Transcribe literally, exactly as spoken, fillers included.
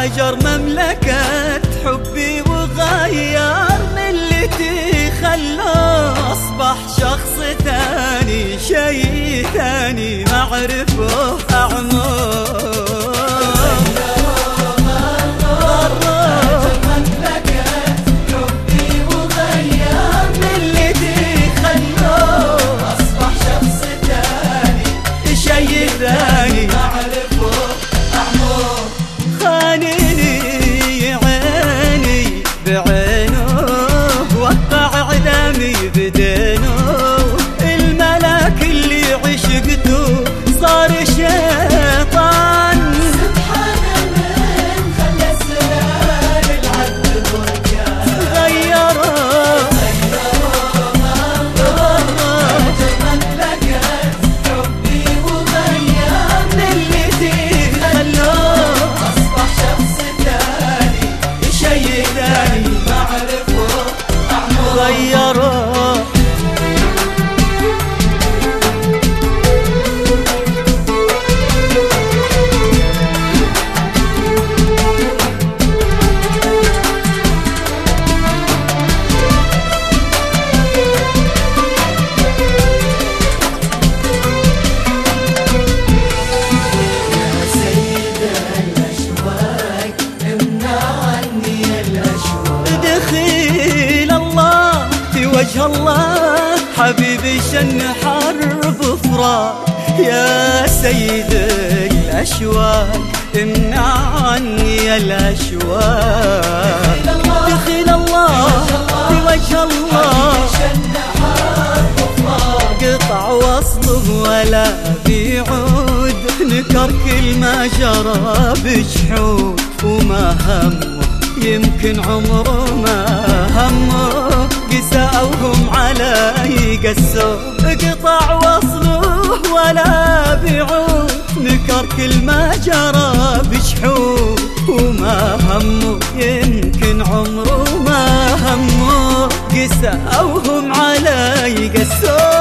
هجر مملكة حبي وغير ملتي، خلاه أصبح شخص ثاني، شي ثاني ما أعرفه أعمار. خانني عيني بعينه، وقع عدامي بدينه، الملاك اللي عشقته صار شيطان. سبحان من خلى السلال العدل بركان، غيره غيره غيره مملكة حبي وغير ملتي، خلوه أصبح شخص ثاني، شي ثاني ما أعرفه أعمره. غيره وجه الله حبيبي شن حرب فراق، يا سيد الأشواق امنع عني الأشواق. دخل الله في وجه الله شن حرب فراق، قطع وصله ولا بيعود، نكر كل ما جرى بجحود، وما همه يمكن عمره ما همه، قساوهم علي قسوا، قطع وصله ولا بيعود، نكر كل ما جرى بجحود، وما همه يمكن عمره ما همه، قساوهم علي قسوا.